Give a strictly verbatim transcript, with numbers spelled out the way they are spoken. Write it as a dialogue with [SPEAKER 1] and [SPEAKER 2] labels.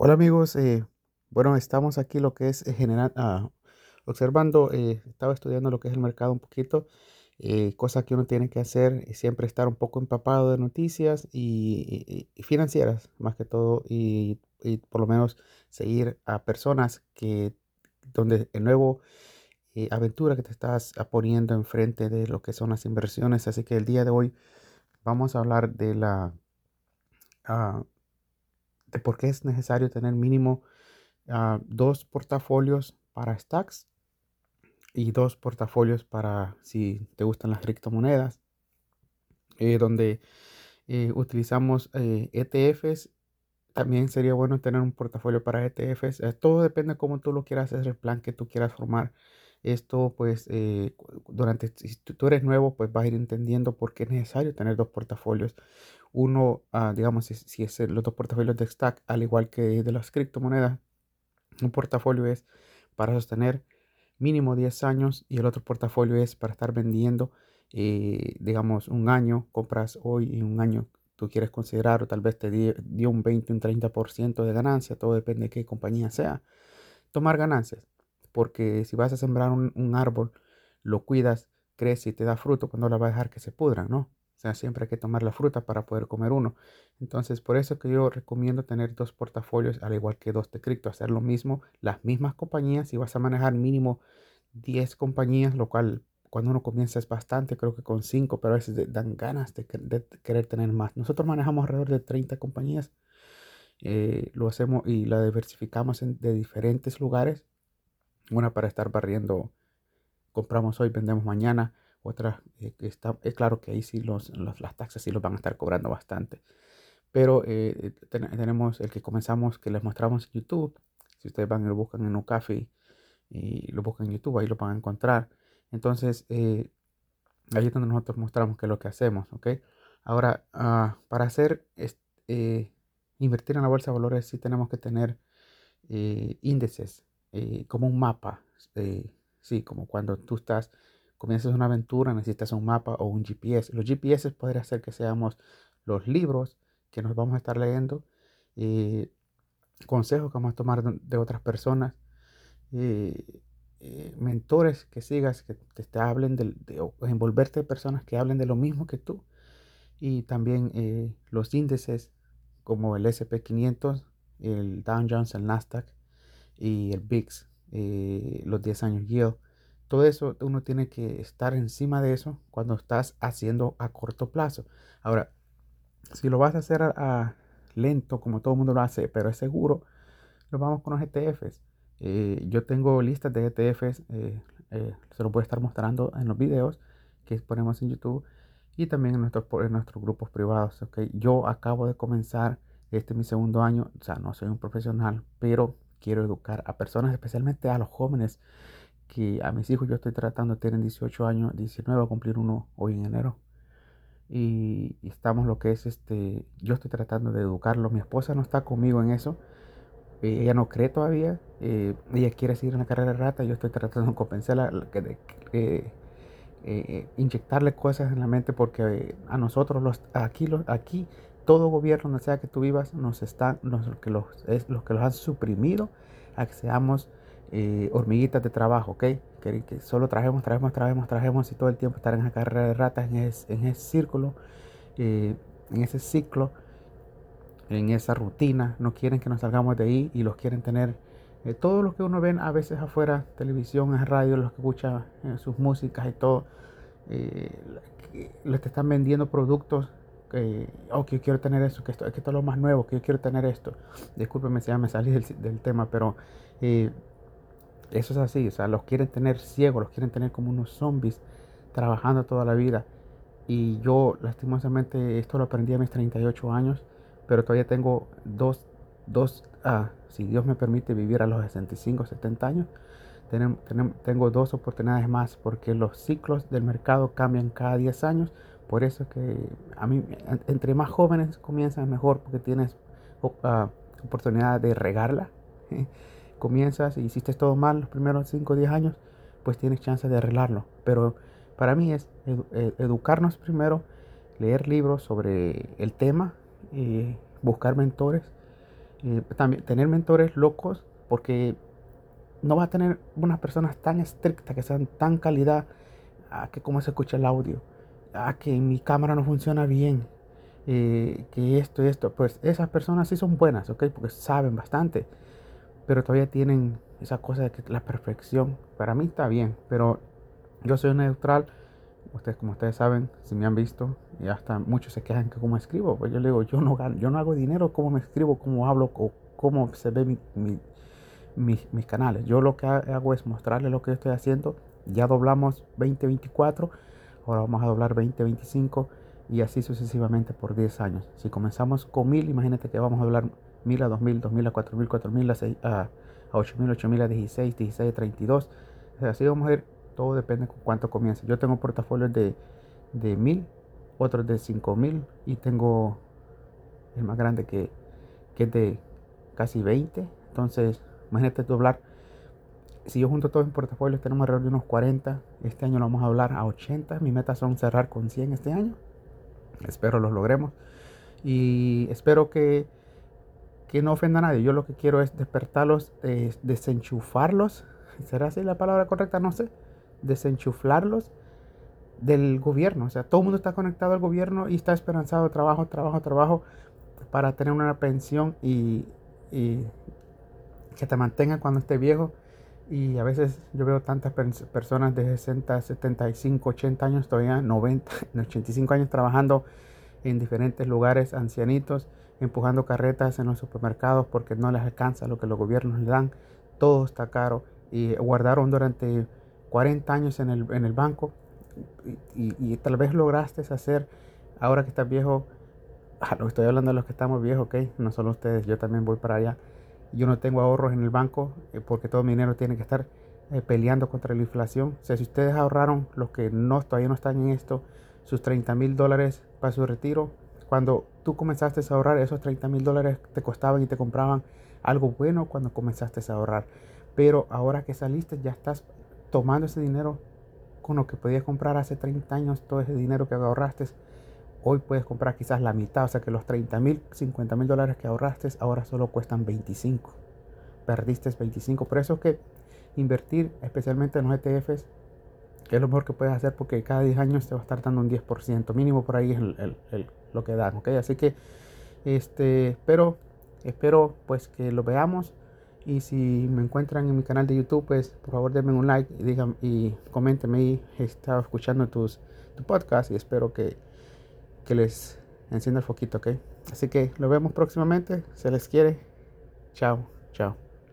[SPEAKER 1] Hola amigos, eh, bueno, estamos aquí lo que es eh, general, ah, observando, eh, estaba estudiando lo que es el mercado un poquito, eh, cosa que uno tiene que hacer, es siempre estar un poco empapado de noticias y, y- y financieras, más que todo, y, y por lo menos seguir a personas que, donde el nuevo eh, aventura que te estás ah, poniendo enfrente de lo que son las inversiones. Así que el día de hoy vamos a hablar de la, ah, de por qué es necesario tener mínimo ah, dos portafolios para stacks y dos portafolios para si te gustan las criptomonedas, eh, donde eh, utilizamos eh, E T Fs. También sería bueno tener un portafolio para E T Fs. Eh, todo depende de cómo tú lo quieras hacer, el plan que tú quieras formar. Esto, pues, eh, cu- durante, si tú tú eres nuevo, pues vas a ir entendiendo por qué es necesario tener dos portafolios. Uno, ah, digamos, si, si es el- los dos portafolios de stack, al igual que de las criptomonedas, un portafolio es para sostener mínimo diez años y el otro portafolio es para estar vendiendo, eh, digamos, un año, compras hoy y un año tú quieres considerar o tal vez te di- dio un veinte, un treinta por ciento de ganancia, todo depende de qué compañía sea. Tomar ganancias, porque si vas a sembrar un, un árbol, lo cuidas, crece y te da fruto, cuando la vas a dejar que se pudra, ¿no? O sea, siempre hay que tomar la fruta para poder comer uno. Entonces, por eso que yo recomiendo tener dos portafolios, al igual que dos de cripto, hacer lo mismo, las mismas compañías, si vas a manejar mínimo diez compañías, lo cual cuando uno comienza es bastante, creo que con cinco, pero a veces de- dan ganas de, que- de querer tener más. Nosotros manejamos alrededor de treinta compañías, eh, lo hacemos y la diversificamos en- de diferentes lugares, una para estar barriendo, compramos hoy, vendemos mañana, otra eh, que está, es claro que ahí sí los, los- las taxas sí los van a estar cobrando bastante, pero eh, ten- tenemos el que comenzamos, que les mostramos en YouTube. Si ustedes van y lo buscan en Ucafi y lo buscan en YouTube, ahí lo van a encontrar. Entonces, eh, ahí es donde nosotros mostramos qué es lo que hacemos, ¿ok? Ahora, ah, para hacer, es- eh, invertir en la bolsa de valores sí tenemos que tener eh, índices, eh, como un mapa. eh, sí, como cuando tú estás, comienzas una aventura, necesitas un mapa o un G P S. Los G P S podría ser que seamos los libros que nos vamos a estar leyendo, eh, consejos que vamos a tomar de de otras personas, eh, eh, mentores que sigas, que te, te hablen del- de, o envolverte de personas que hablen de lo mismo que tú. Y también eh, los índices como el S and P quinientos, el Dow Jones, el Nasdaq y el V I X, eh, los diez años yield. Todo eso uno tiene que estar encima de eso cuando estás haciendo a corto plazo. Ahora, si lo vas a hacer a, a lento, como todo el mundo lo hace, pero es seguro, nos vamos con los E T Fs. Eh, yo tengo listas de E T Fs, eh, eh, se los voy a estar mostrando en los videos que ponemos en YouTube y también en nuestros, en nuestros grupos privados. ¿Ok? Yo acabo de comenzar, este es mi segundo año, o sea, no soy un profesional, pero quiero educar a personas, especialmente a los jóvenes, que a mis hijos yo estoy tratando, tienen dieciocho años, diecinueve a cumplir uno hoy en enero. Y, y estamos lo que es este, yo estoy tratando de educarlo. Mi esposa no está conmigo en eso, eh, ella no cree todavía, eh, ella quiere seguir en la carrera de rata, yo estoy tratando de convencerla, que de- eh, eh, inyectarle cosas en la mente porque eh, a nosotros los, aquí, los, aquí todo gobierno, donde sea que tú vivas, nos están, los que los, es, los que los han suprimido a que seamos eh, hormiguitas de trabajo, ¿ok? Que, que solo trajemos, trajemos, trajemos, trajemos y todo el tiempo estar en la carrera de ratas, en ese, en ese círculo, eh, en ese ciclo, en esa rutina, no quieren que nos salgamos de ahí y los quieren tener, eh, todo lo que uno ve a veces afuera, televisión, radio, los que escucha eh, sus músicas y todo, eh, les te están vendiendo productos que, oh, que yo quiero tener esto, que esto, que esto es lo más nuevo, que yo quiero tener esto. Discúlpeme si ya me salí del, del tema, pero eh, eso es así, o sea, los quieren tener ciegos, los quieren tener como unos zombies trabajando toda la vida. Y yo, lastimosamente, esto lo aprendí a mis treinta y ocho años, pero todavía tengo dos, dos ah, si Dios me permite vivir a los sesenta y cinco, setenta años, tenem- tenem- tengo dos oportunidades más, porque los ciclos del mercado cambian cada diez años. Por eso es que a mí, en- entre más jóvenes comienzan mejor, porque tienes op- ah, oportunidad de regarla. Comienzas y hiciste todo mal los primeros cinco o diez años, pues tienes chance de arreglarlo. Pero para mí es edu- eh, educarnos primero, leer libros sobre el tema, eh, buscar mentores Eh, también tener mentores locos, porque no va a tener unas personas tan estrictas que sean tan calidad, a que cómo se escucha el audio, a que mi cámara no funciona bien, eh, que esto y esto. Pues esas personas sí son buenas, ¿ok? Porque saben bastante, pero todavía tienen esa cosa de que la perfección, para mí está bien, pero yo soy neutral. Ustedes, como ustedes saben, si me han visto, y hasta muchos se quejan que cómo escribo, pues yo le digo, yo no gano, yo no hago dinero cómo me escribo, cómo hablo, o cómo se ve mi, mi, mis, mis canales. Yo lo que hago es mostrarles lo que yo estoy haciendo. Ya doblamos veinte veinticuatro, ahora vamos a doblar veinte veinticinco y así sucesivamente por diez años. Si comenzamos con mil, imagínate que vamos a doblar mil a dos mil, dos mil a cuatro mil, cuatro mil a, a, a ocho mil, ocho mil a dieciséis, dieciséis a treinta y dos. O sea, así vamos a ir, todo depende de cuánto comience. Yo tengo portafolios de, de mil, otros de cinco mil y tengo el más grande que, que es de casi veinte. Entonces, imagínate doblar. Si yo junto todos mis portafolios, tenemos alrededor de unos cuarenta. Este año lo vamos a doblar a ochenta. Mi meta son cerrar con cien este año. Espero los logremos. Y espero que, que no ofenda a nadie. Yo lo que quiero es despertarlos, eh, desenchufarlos. ¿Será así la palabra correcta? No sé. Desenchuflarlos del gobierno. O sea, todo el mundo está conectado al gobierno y está esperanzado trabajo, trabajo, trabajo para tener una pensión y, y que te mantenga cuando esté viejo. Y a veces yo veo tantas personas de sesenta, setenta y cinco, ochenta años, todavía noventa, ochenta y cinco años trabajando en diferentes lugares, ancianitos, empujando carretas en los supermercados porque no les alcanza lo que los gobiernos les dan. Todo está caro y guardaron durante cuarenta años en el, en el banco y, y, y tal vez lograste hacer, ahora que estás viejo. Ah, lo estoy hablando de los que estamos viejos, ok, no solo ustedes, yo también voy para allá. Yo no tengo ahorros en el banco, eh, porque todo mi dinero tiene que estar eh, peleando contra la inflación. O sea, si ustedes ahorraron, los que no, todavía no están en esto, sus treinta mil dólares para su retiro, cuando tú comenzaste a ahorrar, esos treinta mil dólares te costaban y te compraban algo bueno cuando comenzaste a ahorrar. Pero ahora que saliste, ya estás tomando ese dinero con lo que podías comprar hace treinta años, todo ese dinero que ahorraste. Hoy puedes comprar quizás la mitad, o sea que los treinta mil, cincuenta mil dólares que ahorraste ahora solo cuestan veinticinco. Perdiste veinticinco. Por eso es que invertir, especialmente en los E T Fs, que es lo mejor que puedes hacer, porque cada diez años te va a estar dando un diez por ciento mínimo, por ahí es el, el, el, lo que dan, ¿ok? Así que, este, pero espero pues que lo veamos. Y si me encuentran en mi canal de YouTube, pues por favor denme un like y digan y coméntenme ahí. He estado escuchando tus tu podcast y espero que que les encienda el foquito, ¿ok? Así que lo vemos próximamente. Se les quiere. Chao, chao.